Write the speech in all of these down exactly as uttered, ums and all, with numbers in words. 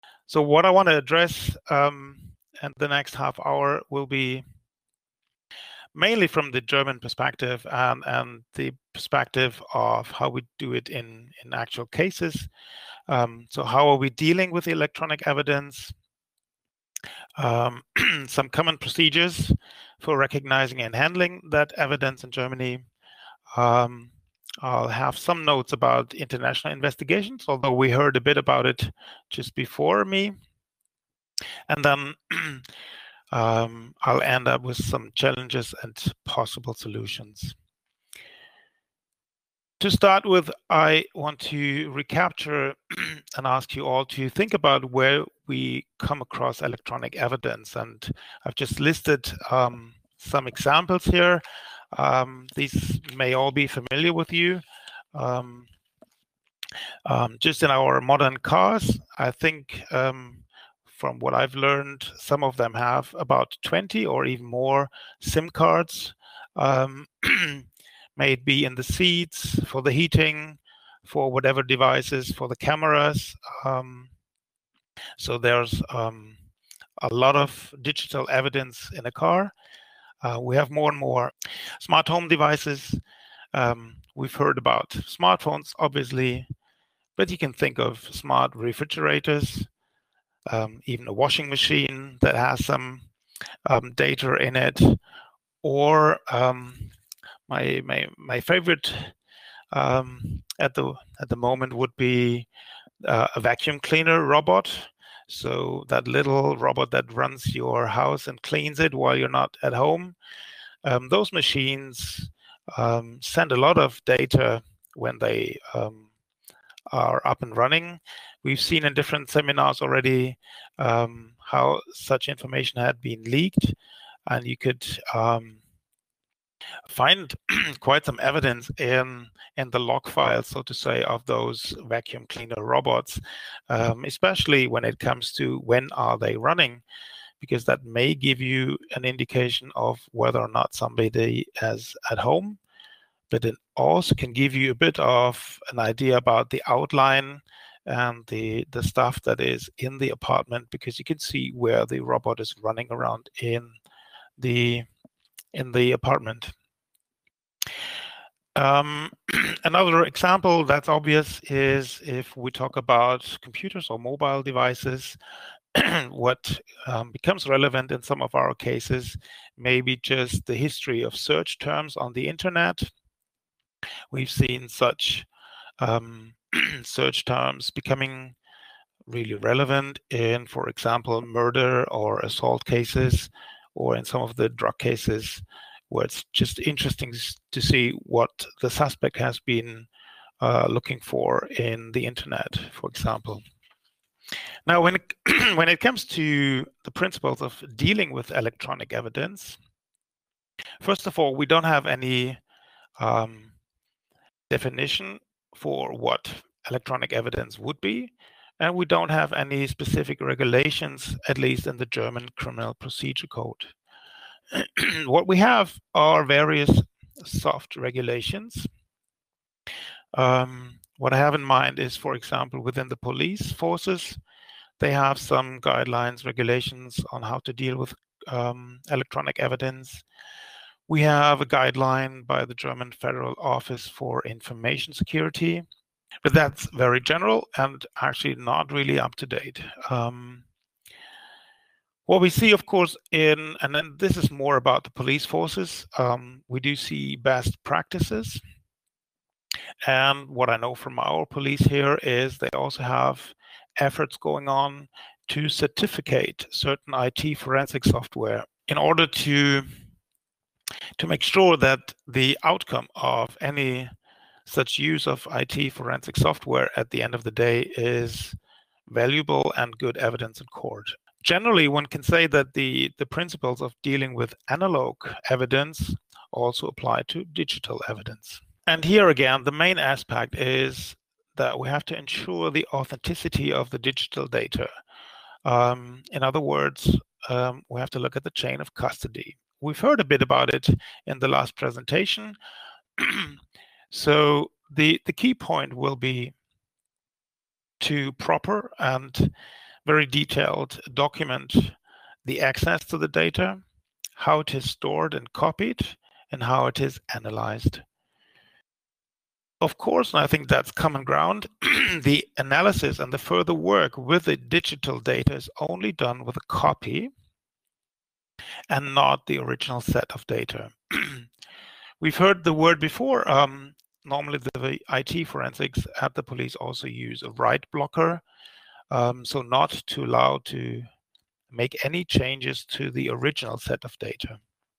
So what I want to address um, in the next half hour will be mainly from the German perspective and, and the perspective of how we do it in, in actual cases. Um, so how are we dealing with electronic evidence? Um, some common procedures for recognizing and handling that evidence in Germany. Um, I'll have some notes about international investigations, although we heard a bit about it just before me. And then um, I'll end up with some challenges and possible solutions. To start with, I want to recapture and ask you all to think about where we come across electronic evidence. And I've just listed um, some examples here. Um, these may all be familiar with you. Um, um, just in our modern cars, I think um, from what I've learned, some of them have about twenty or even more SIM cards. Um, may it be in the seats, for the heating, for whatever devices, for the cameras. Um, so there's um, a lot of digital evidence in a car. Uh, we have more and more smart home devices. Um, we've heard about smartphones, obviously, but you can think of smart refrigerators, um, even a washing machine that has some um, data in it, or um, my my my favorite um, at the at the moment would be uh, a vacuum cleaner robot. So that little robot that runs your house and cleans it while you're not at home. Um, those machines um, send a lot of data when they um, are up and running. We've seen in different seminars already um, how such information had been leaked, and you could um, find quite some evidence in in the log files, so to say, of those vacuum cleaner robots, um, especially when it comes to when are they running, because that may give you an indication of whether or not somebody is at home, but it also can give you a bit of an idea about the outline and the the stuff that is in the apartment, because you can see where the robot is running around in the in the apartment. Um, another example that's obvious is if we talk about computers or mobile devices. What um, becomes relevant in some of our cases may be just the history of search terms on the internet. We've seen such um, search terms becoming really relevant in, for example, murder or assault cases, or in some of the drug cases, where it's just interesting to see what the suspect has been uh, looking for in the internet, for example. Now, when it, when it comes to the principles of dealing with electronic evidence, first of all, we don't have any um, definition for what electronic evidence would be, and we don't have any specific regulations, at least in the German Criminal Procedure Code. What we have are various soft regulations. Um, what I have in mind is, for example, within the police forces, they have some guidelines, regulations on how to deal with um, electronic evidence. We have a guideline by the German Federal Office for Information Security, but that's very general and actually not really up to date. Um, what we see, of course, in, and then this is more about the police forces, um, we do see best practices. And what I know from our police here is they also have efforts going on to certificate certain I T forensic software in order to, to make sure that the outcome of any such use of I T forensic software at the end of the day is valuable and good evidence in court. Generally, one can say that the, the principles of dealing with analog evidence also apply to digital evidence. And here again, the main aspect is that we have to ensure the authenticity of the digital data. Um, in other words, um, we have to look at the chain of custody. We've heard a bit about it in the last presentation. So the, the key point will be to proper and very detailed document the access to the data, how it is stored and copied, and how it is analyzed. Of course, and I think that's common ground, the analysis and the further work with the digital data is only done with a copy and not the original set of data. We've heard the word before. Um, normally, the I T forensics at the police also use a write blocker, um, so not to allow to make any changes to the original set of data.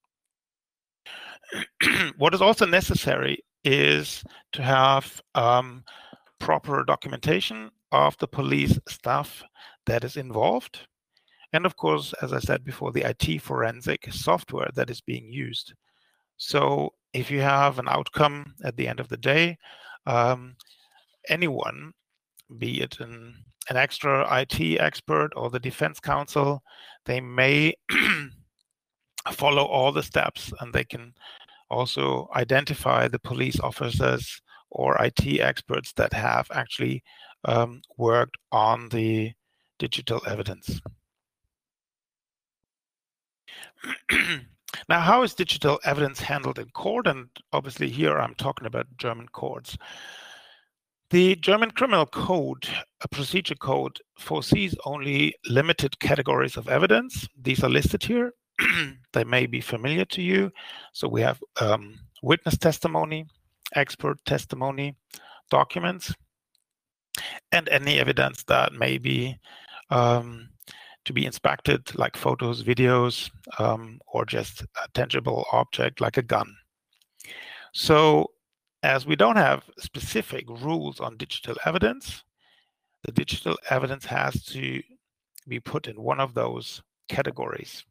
What is also necessary is to have um, proper documentation of the police staff that is involved. And of course, as I said before, the I T forensic software that is being used. So if you have an outcome at the end of the day, um, anyone, be it an, an extra I T expert or the defense counsel, they may follow all the steps, and they can also identify the police officers or I T experts that have actually um, worked on the digital evidence. Now, how is digital evidence handled in court? And obviously here I'm talking about German courts. The German Criminal Code, a procedure code, foresees only limited categories of evidence. These are listed here. They may be familiar to you. So we have um, witness testimony, expert testimony, documents, and any evidence that may be um, to be inspected, like photos, videos, um, or just a tangible object like a gun. So as we don't have specific rules on digital evidence, the digital evidence has to be put in one of those categories.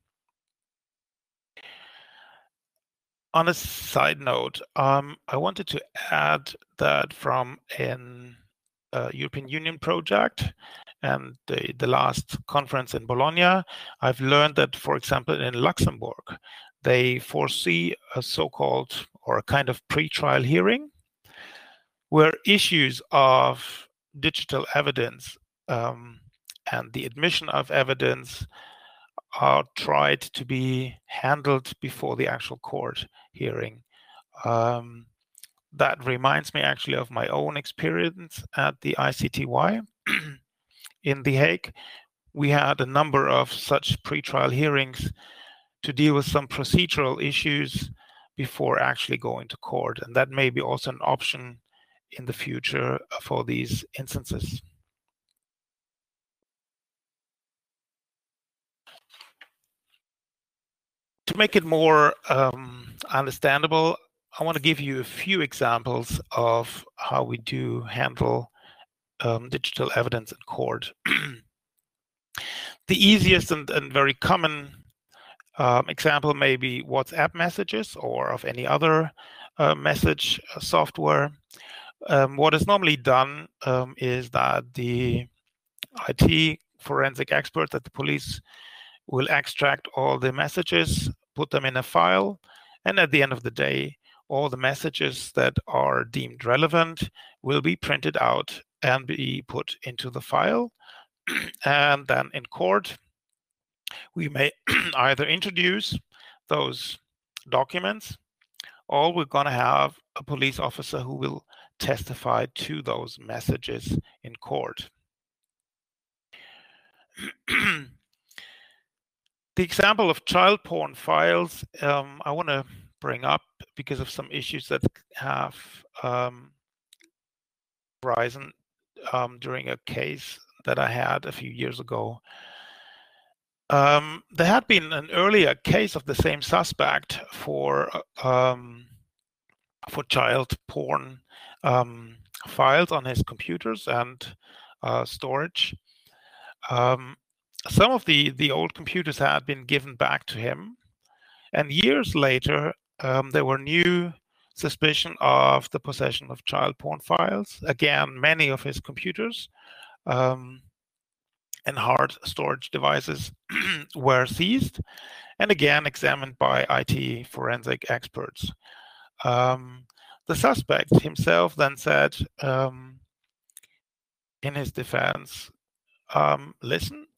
On a side note, um, I wanted to add that from an uh, European Union project and the, the last conference in Bologna, I've learned that, for example, in Luxembourg, they foresee a so-called or a kind of pre-trial hearing where issues of digital evidence um, and the admission of evidence are tried to be handled before the actual court hearing. Um, that reminds me actually of my own experience at the I C T Y in The Hague. We had a number of such pre-trial hearings to deal with some procedural issues before actually going to court, and that may be also an option in the future for these instances. To make it more um, understandable, I want to give you a few examples of how we do handle um, digital evidence in court. The easiest and, and very common um, example may be WhatsApp messages or of any other uh, message software. Um, what is normally done um, is that the I T forensic experts at the police will extract all the messages, put them in a file, and at the end of the day, all the messages that are deemed relevant will be printed out and be put into the file. And then in court, we may either introduce those documents, or we're going to have a police officer who will testify to those messages in court. The example of child porn files, um, I want to bring up because of some issues that have um, arisen um, during a case that I had a few years ago. Um, there had been an earlier case of the same suspect for um, for child porn um, files on his computers and uh, storage. Um, some of the, the old computers had been given back to him, and years later, um, there were new suspicion of the possession of child porn files. Again, many of his computers um, and hard storage devices were seized, and again examined by I T forensic experts. Um, the suspect himself then said um, in his defense, um, listen,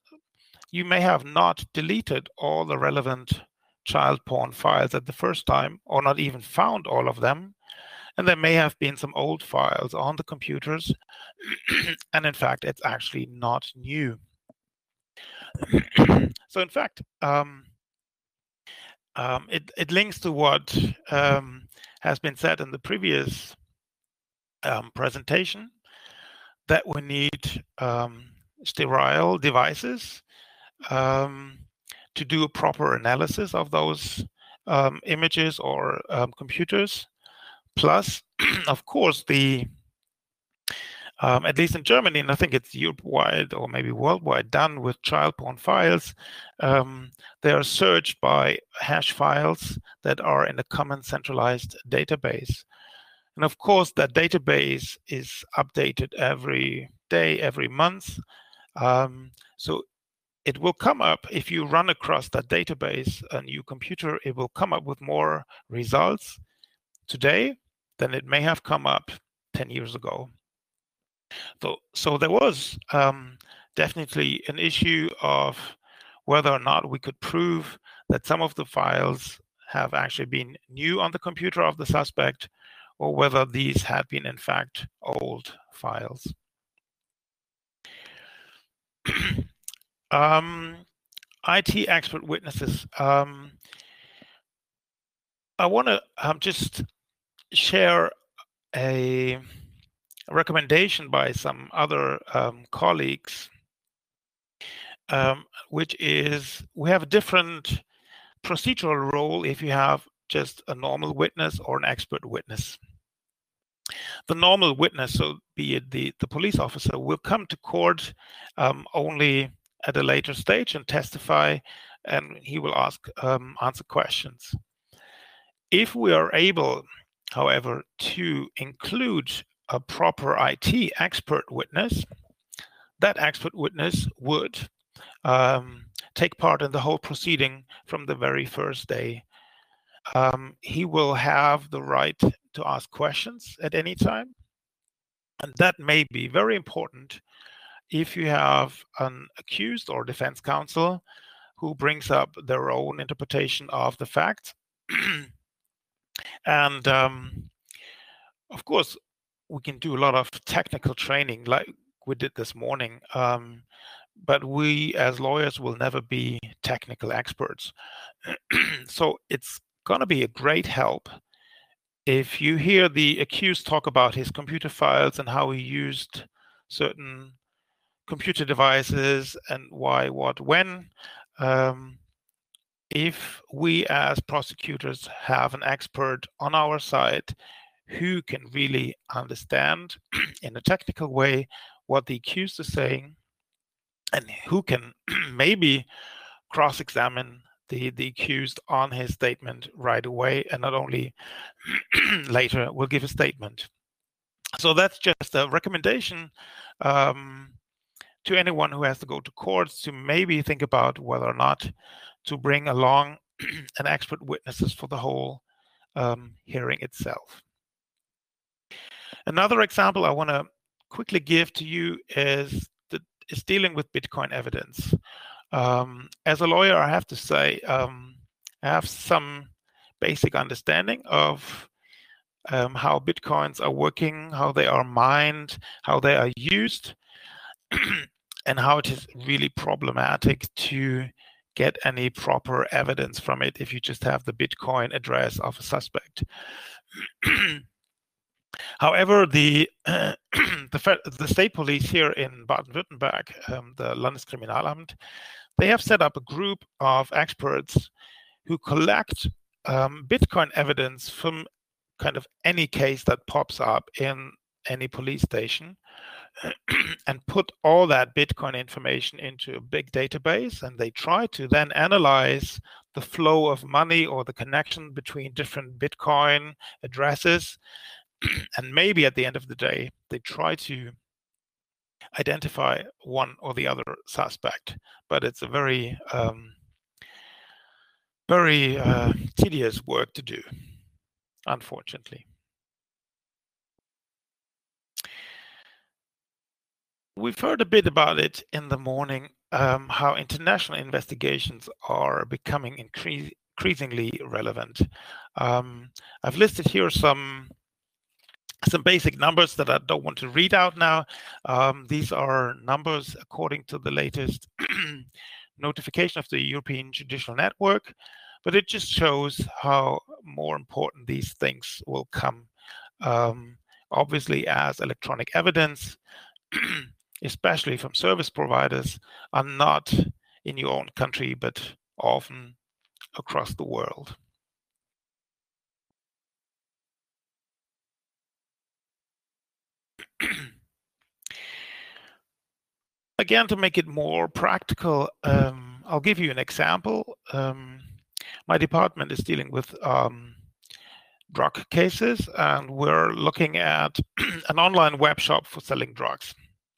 you may have not deleted all the relevant child porn files at the first time, or not even found all of them. And there may have been some old files on the computers. And in fact, it's actually not new. So in fact, um, um, it, it links to what um, has been said in the previous um, presentation, that we need um, sterile devices um, to do a proper analysis of those um, images or um, computers. Plus, of course, the um, at least in Germany, and I think it's Europe-wide or maybe worldwide, done with child porn files. Um, they are searched by hash files that are in a common centralized database. And of course, that database is updated every day, every month. Um, so it will come up, if you run across that database, a new computer, it will come up with more results today than it may have come up ten years ago. So, so there was um, definitely an issue of whether or not we could prove that some of the files have actually been new on the computer of the suspect, or whether these had been in fact old files. um, I T expert witnesses. Um, I want to um, just share a recommendation by some other um, colleagues, um, which is we have a different procedural role if you have just a normal witness or an expert witness. The normal witness, so be it the, the police officer, will come to court um, only at a later stage and testify, and he will ask um, answer questions. If we are able, however, to include a proper I T expert witness, that expert witness would um, take part in the whole proceeding from the very first day. Um, he will have the right to ask questions at any time. And that may be very important if you have an accused or defense counsel who brings up their own interpretation of the facts. And um, of course, we can do a lot of technical training like we did this morning. Um, but we as lawyers will never be technical experts. So it's going to be a great help if you hear the accused talk about his computer files and how he used certain computer devices and why, what, when. Um, if we as prosecutors have an expert on our side who can really understand in a technical way what the accused is saying, and who can maybe cross-examine the, the accused on his statement right away, and not only later will give a statement. So that's just a recommendation um, to anyone who has to go to courts to maybe think about whether or not to bring along an expert witnesses for the whole um, hearing itself. Another example I want to quickly give to you is that is dealing with Bitcoin evidence. Um, as a lawyer, I have to say um, I have some basic understanding of um, how Bitcoins are working, how they are mined, how they are used, and how it is really problematic to get any proper evidence from it if you just have the Bitcoin address of a suspect. However, the, uh, the the state police here in Baden-Württemberg, um, the Landeskriminalamt, they have set up a group of experts who collect um, Bitcoin evidence from kind of any case that pops up in any police station, and put all that Bitcoin information into a big database, and they try to then analyze the flow of money or the connection between different Bitcoin addresses. And maybe at the end of the day, they try to identify one or the other suspect. But it's a very, um, very uh, tedious work to do, unfortunately. We've heard a bit about it in the morning. um, how international investigations are becoming increase, increasingly relevant. Um, I've listed here some some basic numbers that I don't want to read out now. Um, these are numbers according to the latest notification of the European Judicial Network, but it just shows how more important these things will come. Um, obviously, as electronic evidence, especially from service providers, are not in your own country, but often across the world. Again, to make it more practical, um, I'll give you an example. Um, my department is dealing with um, drug cases, and we're looking at an online web shop for selling drugs.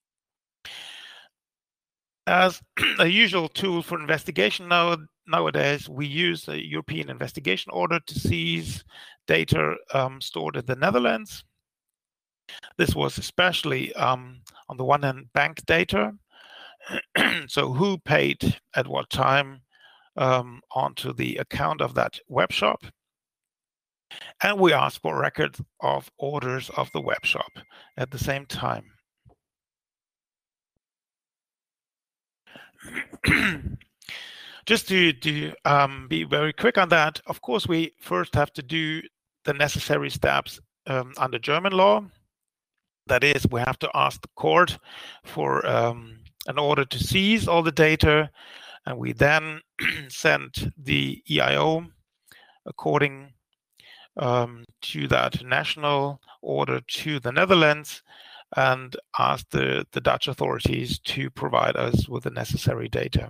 As a usual tool for investigation now, nowadays, we use a European investigation order to seize data um, stored in the Netherlands. This was especially, um, on the one hand, bank data. So who paid at what time um, onto the account of that web shop. And we asked for records of orders of the web shop at the same time. Just to, to um, be very quick on that, of course, we first have to do the necessary steps um, under German law. That is, we have to ask the court for um, an order to seize all the data, and we then send the E I O according um, to that national order to the Netherlands and ask the, the Dutch authorities to provide us with the necessary data.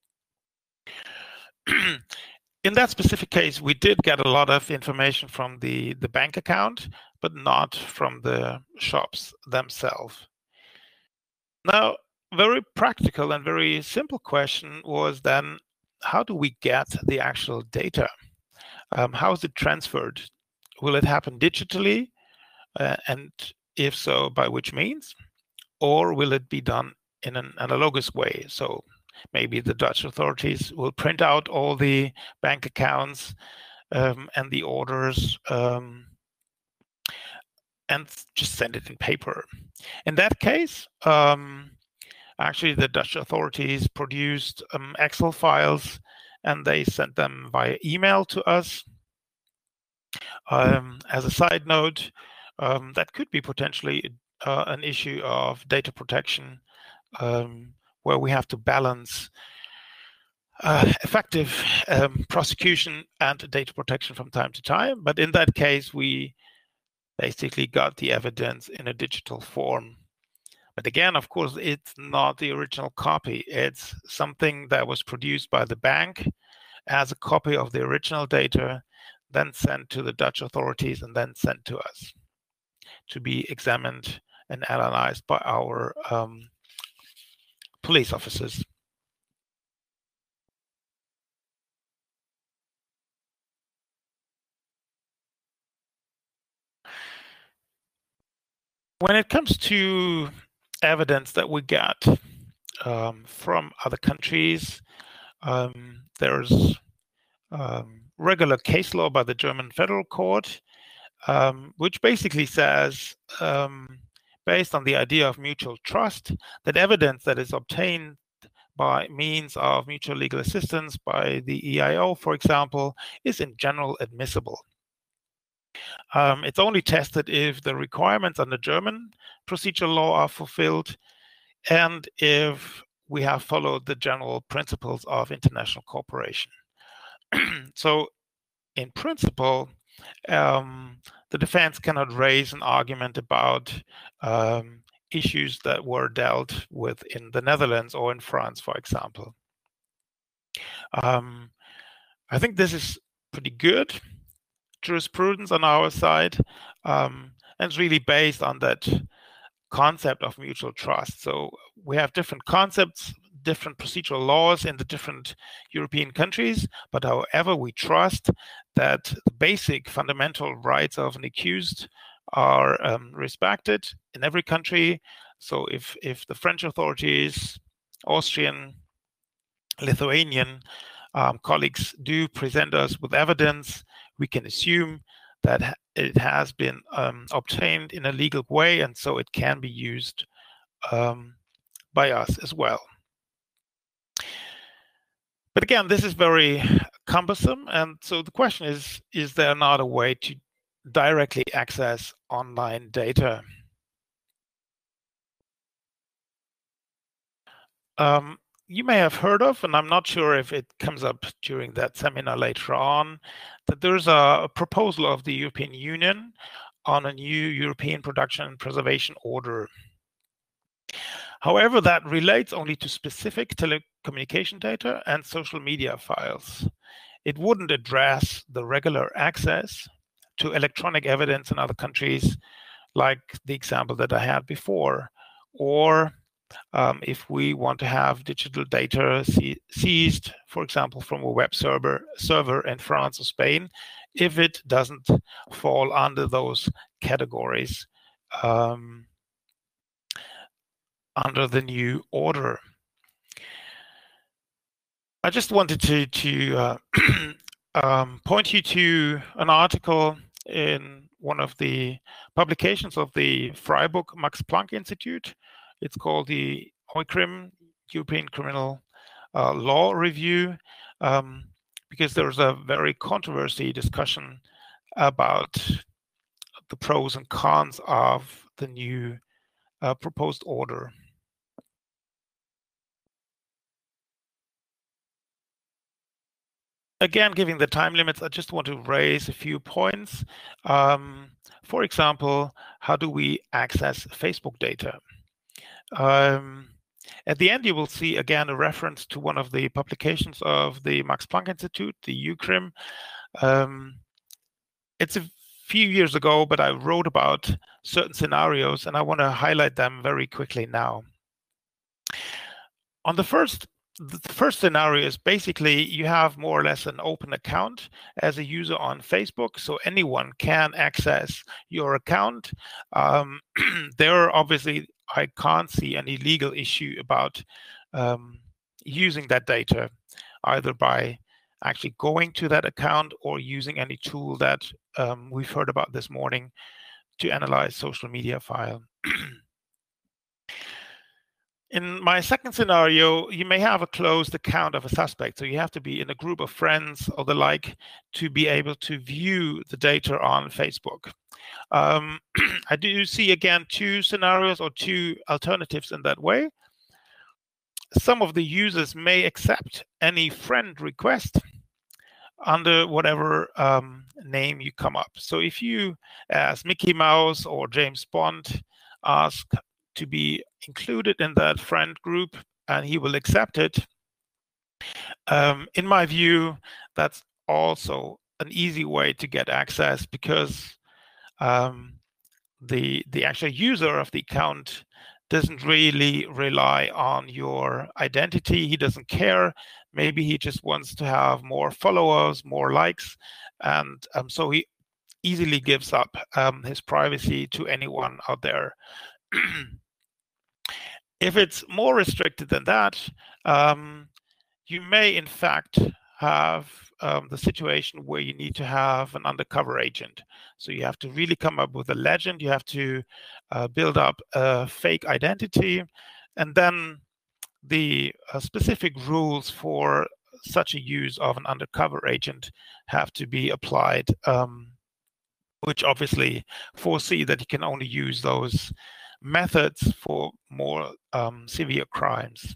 In that specific case, we did get a lot of information from the, the bank account, but not from the shops themselves. Now, very practical and very simple question was then, how do we get the actual data? Um, how is it transferred? Will it happen digitally? Uh, and if so, by which means? Or will it be done in an analogous way? So maybe the Dutch authorities will print out all the bank accounts um, and the orders um, and just send it in paper. In that case, um, actually the Dutch authorities produced um, Excel files and they sent them via email to us. Um, as a side note, um, that could be potentially uh, an issue of data protection, um, where we have to balance uh, effective um, prosecution and data protection from time to time. But in that case, we basically got the evidence in a digital form. But again, of course, it's not the original copy. It's something that was produced by the bank as a copy of the original data, then sent to the Dutch authorities and then sent to us to be examined and analyzed by our um, police officers. When it comes to evidence that we get um, from other countries, um, there's um, regular case law by the German Federal Court, um, which basically says, um, based on the idea of mutual trust, that evidence that is obtained by means of mutual legal assistance by the E I O, for example, is in general admissible. Um, it's only tested if the requirements under German procedural law are fulfilled and if we have followed the general principles of international cooperation. So, in principle, um, the defense cannot raise an argument about um, issues that were dealt with in the Netherlands or in France, for example. Um, I think this is pretty good jurisprudence on our side, um, and it's really based on that concept of mutual trust. So we have different concepts, different procedural laws in the different European countries, but however, we trust that the basic fundamental rights of an accused are um, respected in every country. So if, if the French authorities, Austrian, Lithuanian um, colleagues do present us with evidence, we can assume that it has been um, obtained in a legal way, and so it can be used um, by us as well. But again, this is very cumbersome, and so the question is, is there not a way to directly access online data? Um, you may have heard of, and I'm not sure if it comes up during that seminar later on, that there's a proposal of the European Union on a new European Production and Preservation Order. However, that relates only to specific telecommunication data and social media files. It wouldn't address the regular access to electronic evidence in other countries, like the example that I had before, or um, if we want to have digital data seized, for example, from a web server, server in France or Spain, if it doesn't fall under those categories um, under the new order. I just wanted to, to uh, um, point you to an article in one of the publications of the Freiburg Max Planck Institute. It's called the EUCRIM, European Criminal uh, Law Review, um, because there's a very controversy discussion about the pros and cons of the new uh, proposed order. Again, given the time limits, I just want to raise a few points. Um, for example, how do we access Facebook data? Um, at the end, you will see again a reference to one of the publications of the Max Planck Institute, the EUCRIM. Um, it's a few years ago, but I wrote about certain scenarios, and I want to highlight them very quickly now. On the first The first scenario is basically you have more or less an open account as a user on Facebook, so anyone can access your account. Um, there, obviously, I can't see any legal issue about um, using that data, either by actually going to that account or using any tool that um, we've heard about this morning to analyze social media file. In my second scenario, you may have a closed account of a suspect, so you have to be in a group of friends or the like to be able to view the data on Facebook. Um, I do see, again, two scenarios or two alternatives in that way. Some of the users may accept any friend request under whatever um, name you come up. So if you, as Mickey Mouse or James Bond, ask to be included in that friend group and he will accept it, um, in my view, that's also an easy way to get access, because um, the the actual user of the account doesn't really rely on your identity. He doesn't care. Maybe he just wants to have more followers, more likes, and um, so he easily gives up um, his privacy to anyone out there. If it's more restricted than that, um, you may in fact have um, the situation where you need to have an undercover agent. So you have to really come up with a legend. You have to uh, build up a fake identity, and then the uh, specific rules for such a use of an undercover agent have to be applied, um, which obviously foresee that you can only use those methods for more um, severe crimes.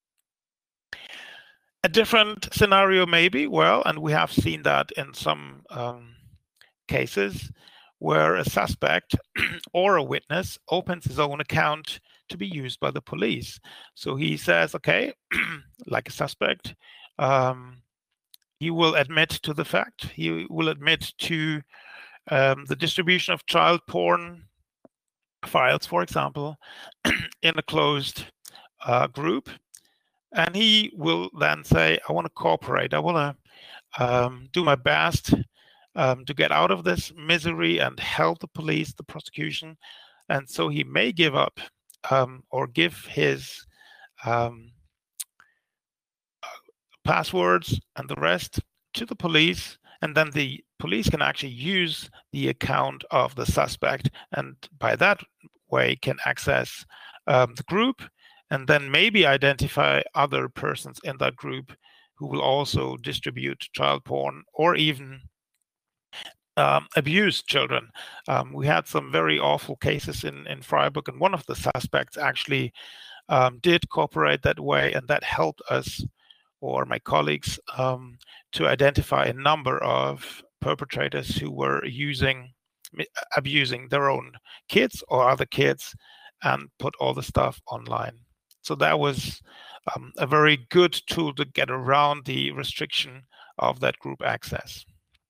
A different scenario maybe, well, and we have seen that in some um, cases where a suspect or a witness opens his own account to be used by the police. So he says, okay, like a suspect, um, he will admit to the fact, he will admit to um, the distribution of child porn files, for example, in a closed uh, group. And he will then say, I want to cooperate. I want to um, do my best um, to get out of this misery and help the police, the prosecution. And so he may give up um, or give his um, passwords and the rest to the police, and then the police can actually use the account of the suspect, and by that way can access um, the group, and then maybe identify other persons in that group who will also distribute child porn or even um, abuse children. Um, we had some very awful cases in, in Freiburg, and one of the suspects actually um, did cooperate that way, and that helped us, or my colleagues, um, to identify a number of perpetrators who were using, abusing their own kids or other kids and put all the stuff online. So that was um, a very good tool to get around the restriction of that group access.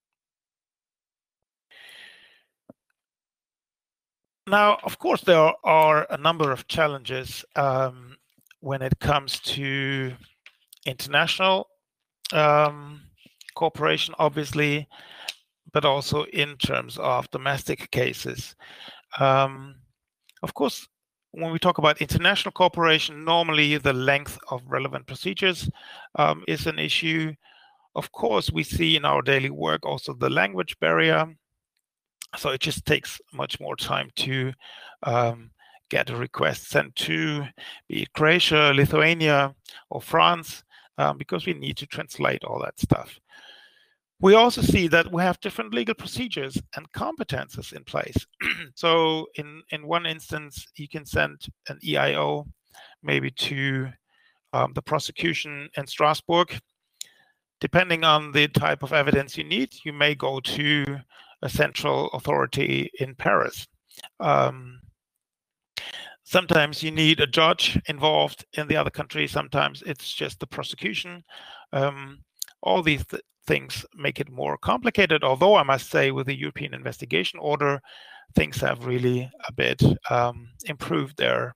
Now, of course, there are a number of challenges um, when it comes to international um, cooperation, obviously, but also in terms of domestic cases. Um, of course, when we talk about international cooperation, normally the length of relevant procedures um, is an issue. Of course, we see in our daily work also the language barrier. So it just takes much more time to um, get a request sent to, be it Croatia, Lithuania, or France, um, because we need to translate all that stuff. We also see that we have different legal procedures and competences in place. So in, in one instance, you can send an E I O maybe to um, the prosecution in Strasbourg. Depending on the type of evidence you need, you may go to a central authority in Paris. Um, sometimes you need a judge involved in the other country. Sometimes it's just the prosecution. Um, all these th things make it more complicated, although I must say with the European Investigation Order, things have really a bit um, improved there.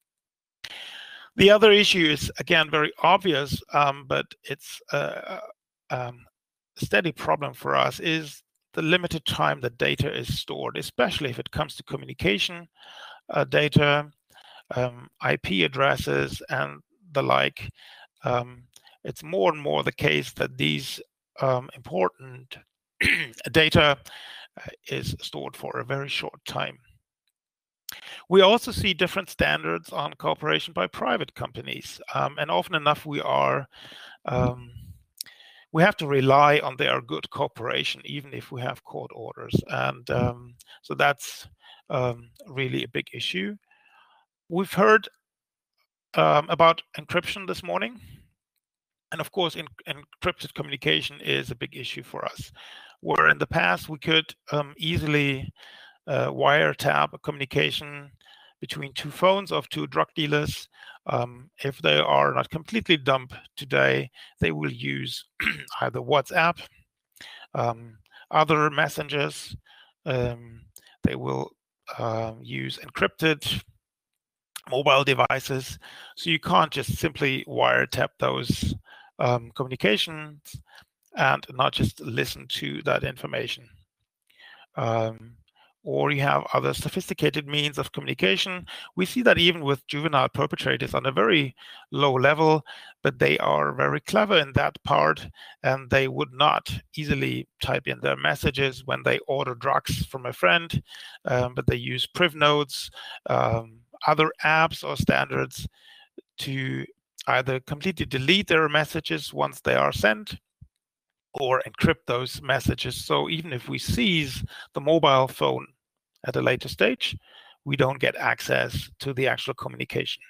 The other issue is, again, very obvious, um, but it's a, a steady problem for us, is the limited time that data is stored, especially if it comes to communication uh, data, um, I P addresses, and the like. Um, it's more and more the case that these um, important data uh, is stored for a very short time. We also see different standards on cooperation by private companies, um, and often enough we are um, we have to rely on their good cooperation, even if we have court orders. And um, so that's um, really a big issue. We've heard um, about encryption this morning. And of course, in, encrypted communication is a big issue for us. Where in the past, we could um, easily uh, wiretap a communication between two phones of two drug dealers. Um, if they are not completely dumb today, they will use either WhatsApp, um, other messengers. Um, they will uh, use encrypted mobile devices. So you can't just simply wiretap those um, communications and not just listen to that information. Um, or you have other sophisticated means of communication. We see that even with juvenile perpetrators on a very low level, but they are very clever in that part, and they would not easily type in their messages when they order drugs from a friend, um, but they use PrivNotes, um, other apps or standards to either completely delete their messages once they are sent, or encrypt those messages. So even if we seize the mobile phone at a later stage, we don't get access to the actual communication.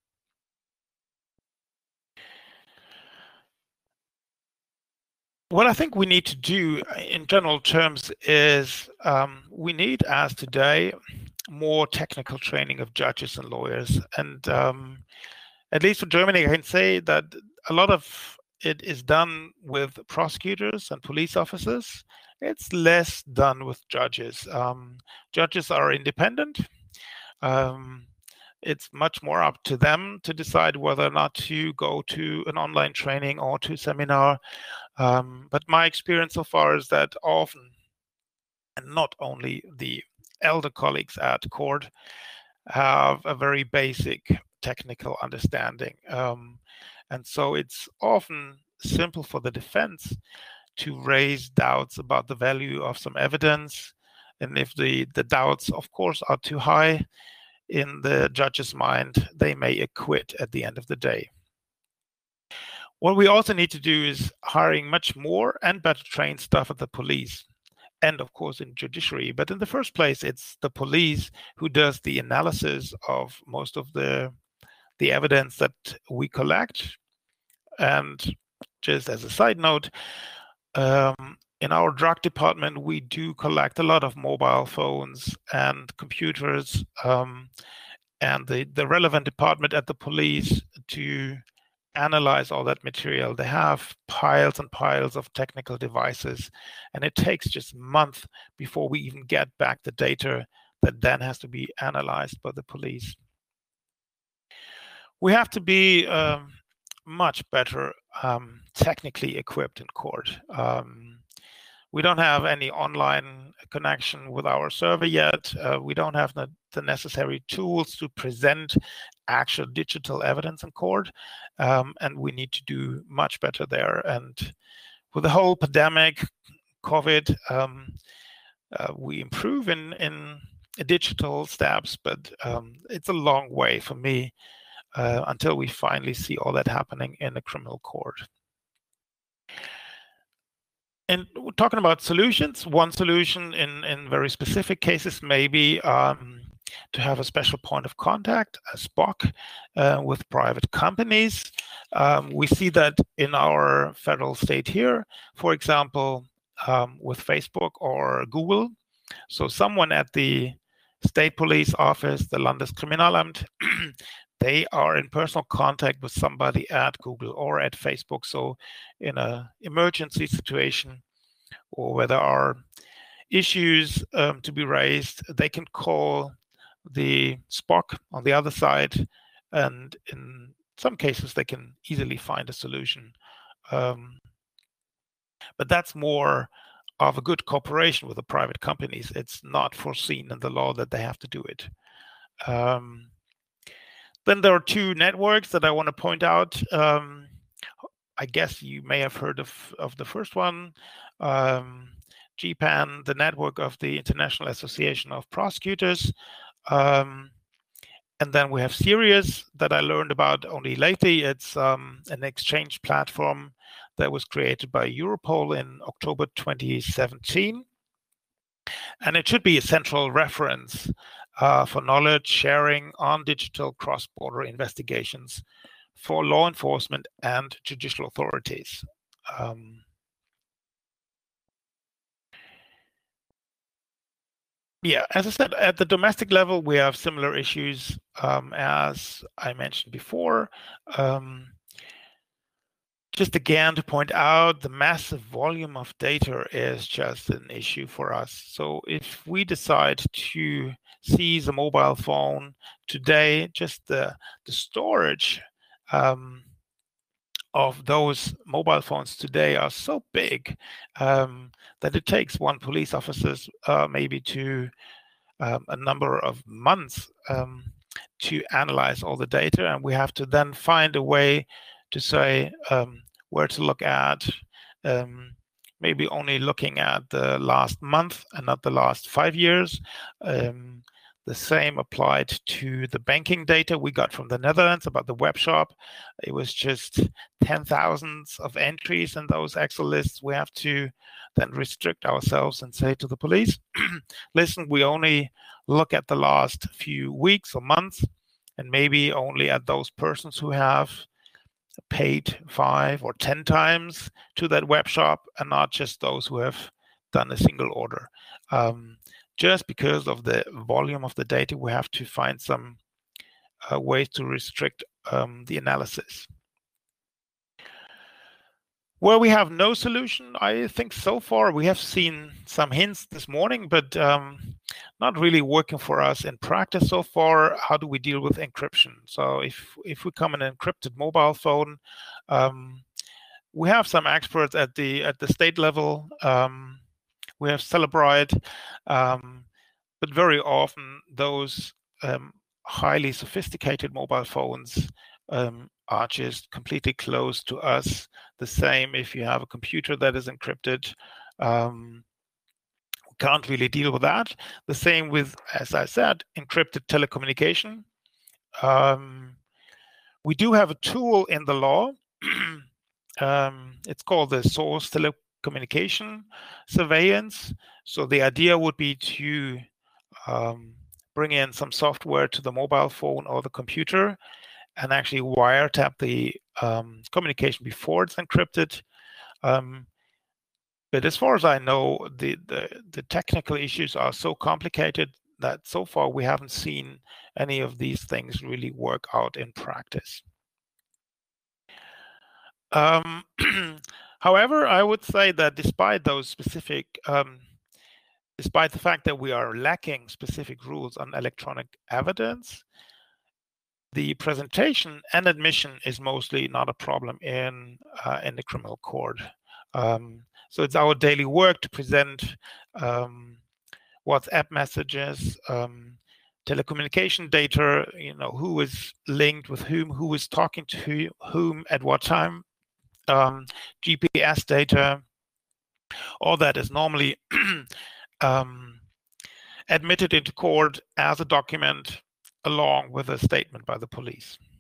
What I think we need to do in general terms is um, we need, as today, more technical training of judges and lawyers. And um, at least for Germany, I can say that a lot of it is done with prosecutors and police officers. It's less done with judges. Um, judges are independent. Um, it's much more up to them to decide whether or not to go to an online training or to a seminar. Um, but my experience so far is that often, and not only the elder colleagues at court, have a very basic technical understanding. Um, and so it's often simple for the defense to raise doubts about the value of some evidence. And if the, the doubts, of course, are too high in the judge's mind, they may acquit at the end of the day. What we also need to do is hiring much more and better trained staff at the police, and of course in judiciary. But in the first place, it's the police who does the analysis of most of the, the evidence that we collect. And just as a side note, um, in our drug department, we do collect a lot of mobile phones and computers, um, and the, the relevant department at the police to analyze all that material. They have piles and piles of technical devices, and it takes just a month before we even get back the data that then has to be analyzed by the police. We have to be um, much better um, technically equipped in court. Um, we don't have any online connection with our server yet. Uh, we don't have the, the necessary tools to present actual digital evidence in court, um, and we need to do much better there. And with the whole pandemic, COVID, um, uh, we improve in, in digital steps, but um, it's a long way for me uh, until we finally see all that happening in a criminal court. And we're talking about solutions. One solution in, in very specific cases may be um, to have a special point of contact, a S P O C, uh, with private companies. Um, we see that in our federal state here, for example, um, with Facebook or Google. So someone at the state police office, the Landeskriminalamt, they are in personal contact with somebody at Google or at Facebook. So in an emergency situation or where there are issues um, to be raised, they can call the S P O C on the other side, and in some cases they can easily find a solution. Um, but that's more of a good cooperation with the private companies. It's not foreseen in the law that they have to do it. Um, then there are two networks that I want to point out. Um, I guess you may have heard of, of the first one, um, G PAN, the network of the International Association of Prosecutors. Um, and then we have Sirius that I learned about only lately. It's um, an exchange platform that was created by Europol in October twenty seventeen. And it should be a central reference uh, for knowledge sharing on digital cross-border investigations for law enforcement and judicial authorities. Um, Yeah, as I said, at the domestic level, we have similar issues um, as I mentioned before. Um, just again to point out, the massive volume of data is just an issue for us. So if we decide to seize a mobile phone today, just the, the storage um, of those mobile phones today are so big um, that it takes one police officer uh, maybe to um, a number of months um, to analyze all the data, and we have to then find a way to say um, where to look at, um, maybe only looking at the last month and not the last five years. Um, The same applied to the banking data we got from the Netherlands about the web shop. It was just ten thousands of entries in those Excel lists. We have to then restrict ourselves and say to the police, listen, we only look at the last few weeks or months, and maybe only at those persons who have paid five or ten times to that web shop, and not just those who have done a single order. Um, Just because of the volume of the data, we have to find some uh, ways to restrict um, the analysis. Where we have no solution, I think so far we have seen some hints this morning, but um, not really working for us in practice so far. How do we deal with encryption? So if if we come an encrypted mobile phone, um, we have some experts at the at the state level. Um, We have Cellebrite, um, but very often those um, highly sophisticated mobile phones um, are just completely closed to us. The same if you have a computer that is encrypted. Um, we can't really deal with that. The same with, as I said, encrypted telecommunication. Um, we do have a tool in the law. um, it's called the source telecommunication surveillance. So the idea would be to um, bring in some software to the mobile phone or the computer and actually wiretap the um, communication before it's encrypted. Um, but as far as I know, the, the, the technical issues are so complicated that so far we haven't seen any of these things really work out in practice. Um, however, I would say that despite those specific, um, despite the fact that we are lacking specific rules on electronic evidence, the presentation and admission is mostly not a problem in uh, in the criminal court. Um, so it's our daily work to present um, WhatsApp messages, um, telecommunication data, you know, who is linked with whom, who is talking to whom at what time, um, G P S data. All that is normally um, admitted into court as a document along with a statement by the police.